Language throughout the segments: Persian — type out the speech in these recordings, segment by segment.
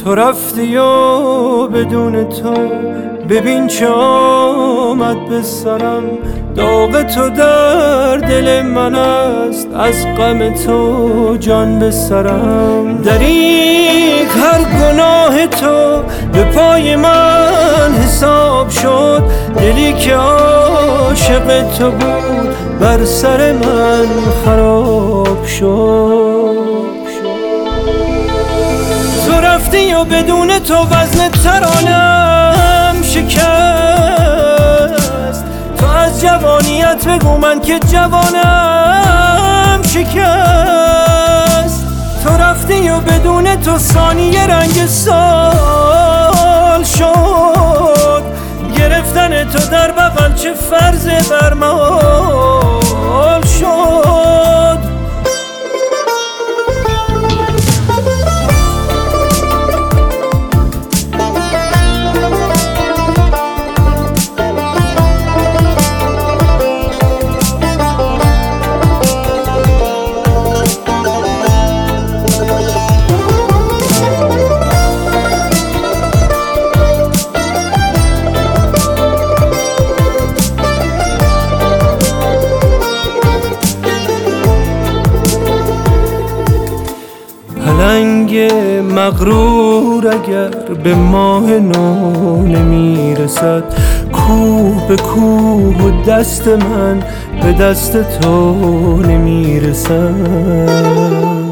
تو رفتی و بدون تو ببین چه آمد به سرم. داغ تو در دل من است، از غم تو جان به سرم. دریغ هر گناه تو به پای من حساب شد. دلی که عاشق تو بود بر سر من خراب شد. تو رفتی و بدون تو وزن ترانم شکست. تو از جوانیت بگو من که جوانم شکست. تو رفتی و بدون تو ثانیه رنگ سال شد. گرفتن تو در بغل چه فرض برمال شد. پلنگ مغرور اگر به ماه نو نمیرسد، کوه به کوه و دست من به دست تو نمیرسد.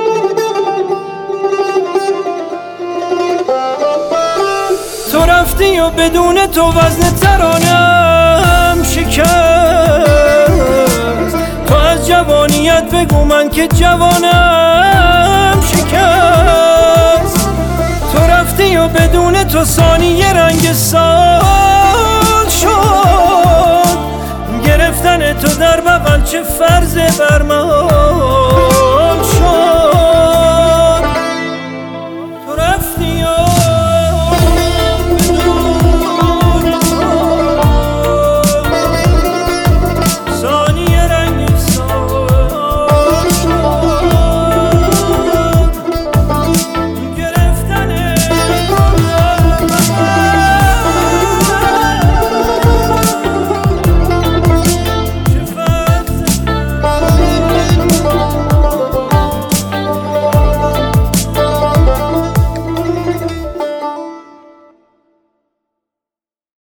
تو رفتی و بدون تو وزن ترانم شکست. تو از جوانیت بگو من که جوانم شکست. تو رفتی و بدون تو ثانیه رنگ سال شد. گرفتن تو در بغل چه فرض برمال